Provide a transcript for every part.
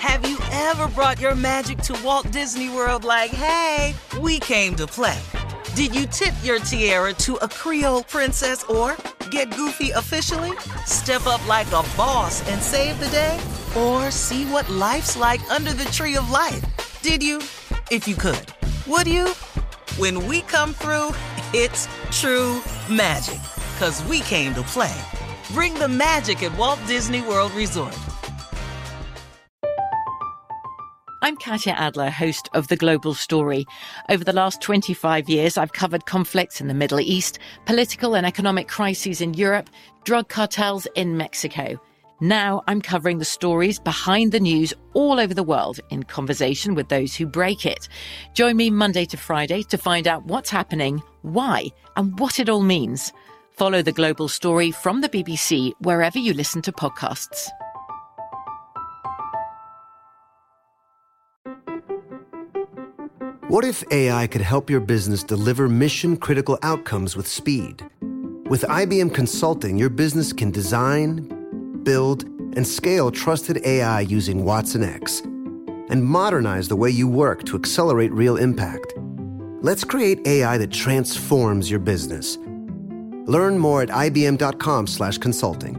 Have you ever brought your magic to Walt Disney World like, hey, we came to play? Did you tip your tiara to a Creole princess or get goofy officially? Step up like a boss and save the day? Or see what life's like under the tree of life? Did you? If you could. Would you? When we come through, it's true magic. 'Cause we came to play. Bring the magic at Walt Disney World Resort. I'm Katya Adler, host of The Global Story. Over the last 25 years, I've covered conflicts in the Middle East, political and economic crises in Europe, drug cartels in Mexico. Now I'm covering the stories behind the news all over the world in conversation with those who break it. Join me Monday to Friday to find out what's happening, why, and what it all means. Follow The Global Story from the BBC wherever you listen to podcasts. What if AI could help your business deliver mission-critical outcomes with speed? With IBM Consulting, your business can design, build, and scale trusted AI using Watson X and modernize the way you work to accelerate real impact. Let's create AI that transforms your business. Learn more at ibm.com/consulting.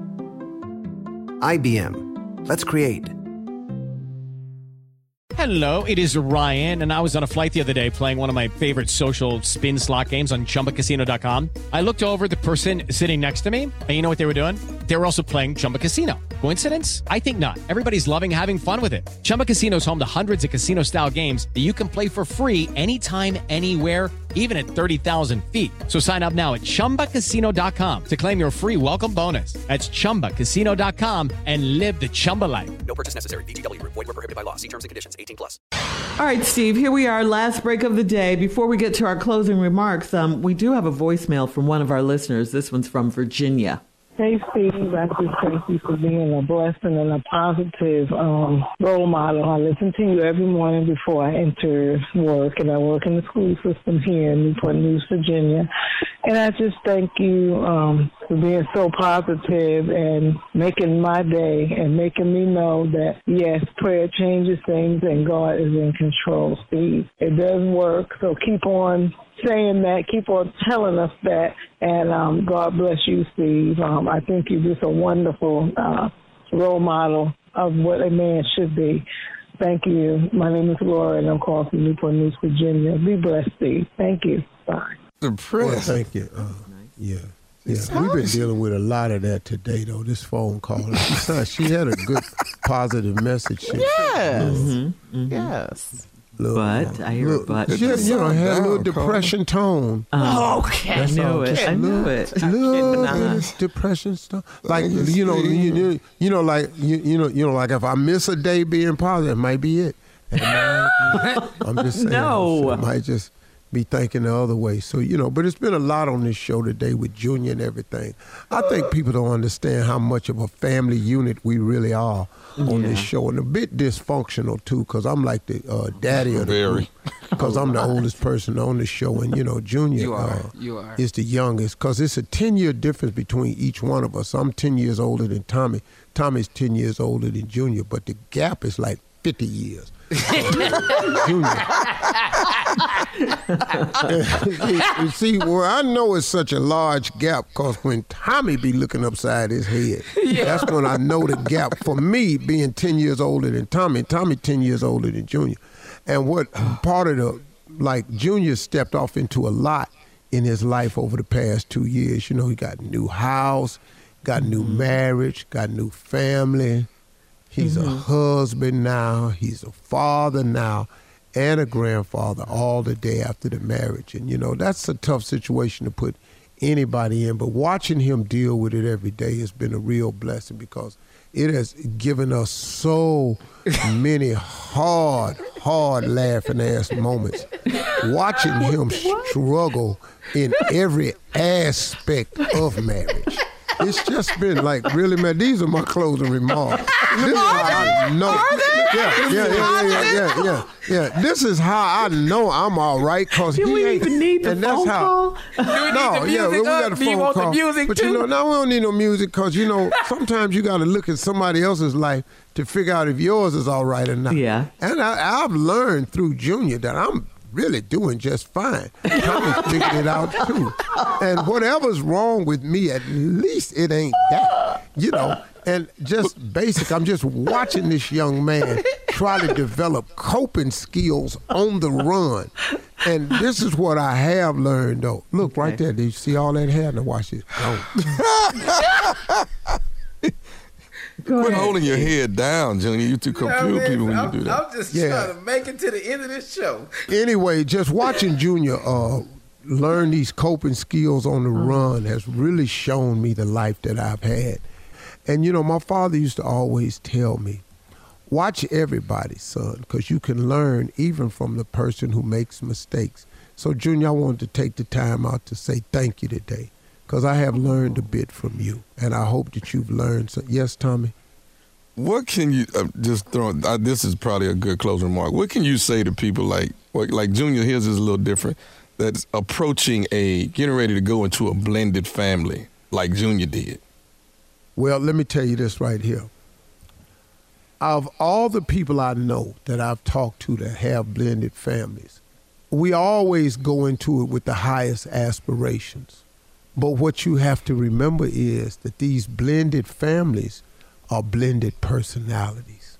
IBM. Let's create. Hello, it is Ryan, and I was on a flight the other day playing one of my favorite social spin slot games on ChumbaCasino.com. I looked over at the person sitting next to me, and you know what they were doing? They were also playing Chumba Casino. Coincidence? I think not. Everybody's loving having fun with it. Chumba Casino is home to hundreds of casino-style games that you can play for free anytime, anywhere, even at 30,000 feet. So sign up now at ChumbaCasino.com to claim your free welcome bonus. That's ChumbaCasino.com and live the Chumba life. No purchase necessary. VGW. Void where prohibited by law. See terms and conditions. 18+. All right, Steve, here we are, last break of the day. Before we get to our closing remarks, we do have a voicemail from one of our listeners. This one's from Virginia. Hey, Steve, I just thank you for being a blessing and a positive role model. I listen to you every morning before I enter work, and I work in the school system here in Newport News, Virginia. And I just thank you for being so positive and making my day and making me know that, yes, prayer changes things and God is in control, Steve. It does work, so keep on saying that, keep on telling us that, and God bless you, Steve. I think you're just a wonderful role model of what a man should be. Thank you. My name is Laura, and I'm calling from Newport News, Virginia. Be blessed, Steve. Thank you. Bye. Well, thank you. Yeah. We've been dealing with a lot of that today, though, this phone call. She had a good, positive message. Yes. Yes. But I hear a but. Had a little depression tone. Okay, I knew it. I knew it. Little depression stuff. Like like if I miss a day being positive, it might be it. I'm just saying. No, I might just be thinking the other way. So, but it's been a lot on this show today with Junior and everything. I think people don't understand how much of a family unit we really are on this show. And a bit dysfunctional, too, because I'm like the daddy of the group. Because I'm the oldest person on the show. And, Junior is the youngest. Because it's a 10-year difference between each one of us. I'm 10 years older than Tommy. Tommy's 10 years older than Junior. But the gap is like 50 years. Junior. You see, well, I know it's such a large gap because when Tommy be looking upside his head, that's when I know the gap. For me, being 10 years older than Tommy 10 years older than Junior. And what part of Junior stepped off into a lot in his life over the past 2 years. He got a new house, got a new marriage, got a new family. He's a husband now. He's a father now and a grandfather all the day after the marriage. And, that's a tough situation to put anybody in. But watching him deal with it every day has been a real blessing because it has given us so many hard laughing-ass moments. Watching him struggle in every aspect of marriage. It's just been like, really, man, these are my closing remarks. This is how I know. Yeah. This is how I know I'm all right, because he we ain't. even need the phone call? We got a phone call. But you know, now we don't need no music, because, you know, sometimes you got to look at somebody else's life to figure out if yours is all right or not. Yeah. And I've learned through Junior that I'm really doing just fine. Tommy's figuring it out too. And whatever's wrong with me, at least it ain't that, you know. And just basic, I'm just watching this young man try to develop coping skills on the run. And this is what I have learned, though. Look, right there. Do you see all that hair? Now watch this. Quit holding your head down, Junior. You too confuse people when you do that. I'm just trying to make it to the end of this show. Anyway, just watching Junior learn these coping skills on the run has really shown me the life that I've had. And, you know, my father used to always tell me, watch everybody, son, because you can learn even from the person who makes mistakes. So, Junior, I wanted to take the time out to say thank you today, because I have learned a bit from you, and I hope that you've learned some. Yes, Tommy? What can you, this is probably a good closing remark. What can you say to people like Junior, his is a little different, that's approaching getting ready to go into a blended family like Junior did? Well, let me tell you this right here. Of all the people I know that I've talked to that have blended families, we always go into it with the highest aspirations. But what you have to remember is that these blended families are blended personalities,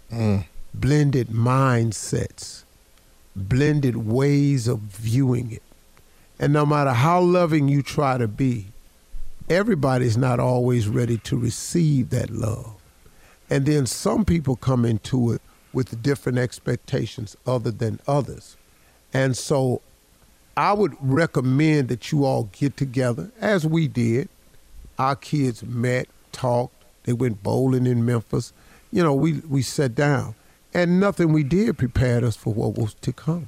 blended mindsets, blended ways of viewing it. And no matter how loving you try to be, everybody's not always ready to receive that love. And then some people come into it with different expectations other than others. And so I would recommend that you all get together, as we did. Our kids met, talked, they went bowling in Memphis. You know, we sat down, and nothing we did prepared us for what was to come.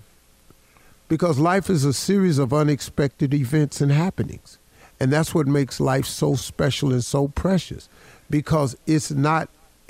Because life is a series of unexpected events and happenings. And that's what makes life so special and so precious, because it's not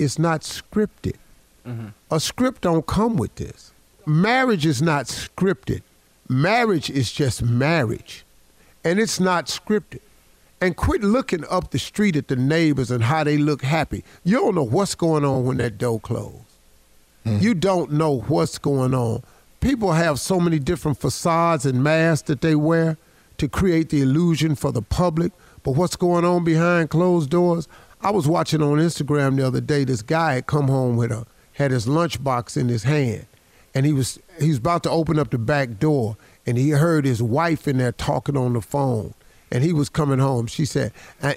scripted. Mm-hmm. A script don't come with this. Marriage is not scripted. Marriage is just marriage, and it's not scripted. And quit looking up the street at the neighbors and how they look happy. You don't know what's going on when that door closed. Mm. You don't know what's going on. People have so many different facades and masks that they wear to create the illusion for the public, but what's going on behind closed doors? I was watching on Instagram the other day, this guy had come home had his lunchbox in his hand, and he was about to open up the back door, and he heard his wife in there talking on the phone, and he was coming home. She said, and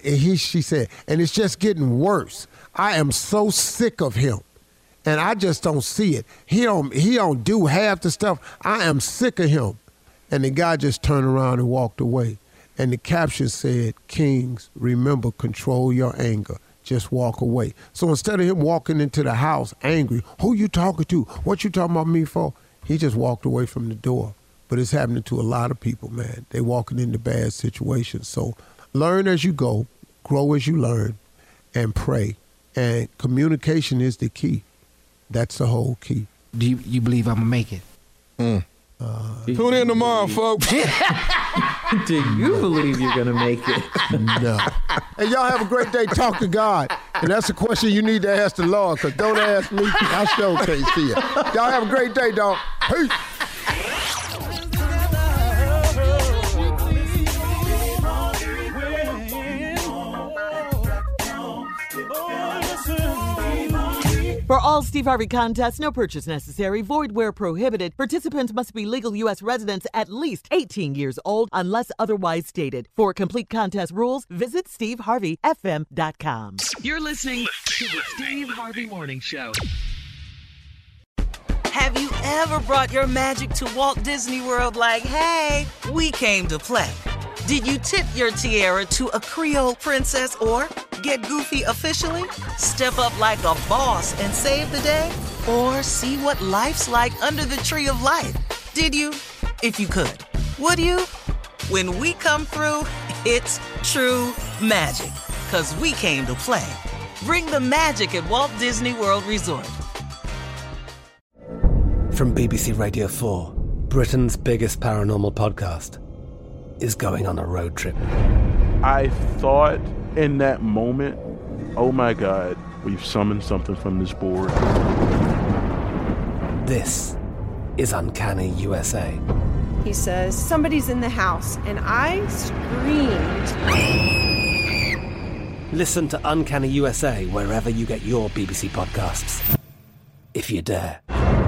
it's just getting worse. I am so sick of him, and I just don't see it. He don't do half the stuff. I am sick of him. And the guy just turned around and walked away. And the caption said, "Kings, remember, control your anger. Just walk away." So instead of him walking into the house angry, who you talking to? What you talking about me for? He just walked away from the door. But it's happening to a lot of people, man. They walking into bad situations. So learn as you go, grow as you learn, and pray. And communication is the key. That's the whole key. Do you believe I'm going to make it? Tune in tomorrow, folks. Do you believe you're going to make it? No. Hey, y'all have a great day. Talk to God. And that's a question you need to ask the Lord, because don't ask me. I sure can't see it. Y'all have a great day, dog. Peace. For all Steve Harvey contests, no purchase necessary, void where prohibited. Participants must be legal U.S. residents at least 18 years old unless otherwise stated. For complete contest rules, visit SteveHarveyFM.com. You're listening to the Steve Harvey Morning Show. Have you ever brought your magic to Walt Disney World like, hey, we came to play? Did you tip your tiara to a Creole princess or get goofy officially? Step up like a boss and save the day? Or see what life's like under the tree of life? Did you? If you could. Would you? When we come through, it's true magic. 'Cause we came to play. Bring the magic at Walt Disney World Resort. From BBC Radio 4, Britain's biggest paranormal podcast is going on a road trip. I thought in that moment, oh my God, we've summoned something from this board. This is Uncanny USA. He says, somebody's in the house, and I screamed. Listen to Uncanny USA wherever you get your BBC podcasts, if you dare.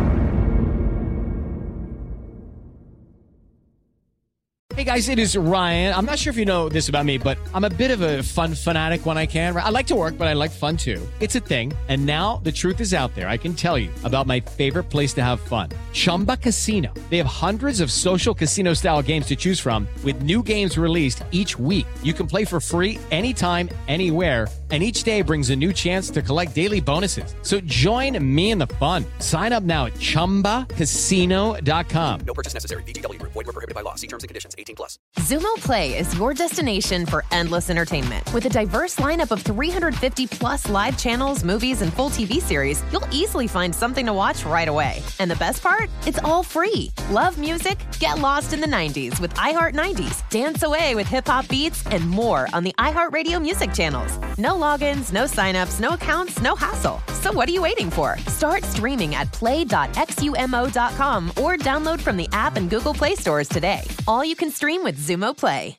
Hey guys, it is Ryan. I'm not sure if you know this about me, but I'm a bit of a fun fanatic when I can. I like to work, but I like fun too. It's a thing. And now the truth is out there. I can tell you about my favorite place to have fun. Chumba Casino. They have hundreds of social casino style games to choose from with new games released each week. You can play for free anytime, anywhere. And each day brings a new chance to collect daily bonuses. So join me in the fun. Sign up now at ChumbaCasino.com. No purchase necessary. VGW Group. Void where prohibited by law. See terms and conditions. 18+. Xumo Play is your destination for endless entertainment. With a diverse lineup of 350 plus live channels, movies, and full TV series, you'll easily find something to watch right away. And the best part? It's all free. Love music? Get lost in the 90s with iHeart 90s, dance away with hip-hop beats, and more on the iHeartRadio music channels. No logins, no signups, no accounts, no hassle. So what are you waiting for? Start streaming at play.xumo.com or download from the app and Google Play stores today. All you can stream with Xumo Play.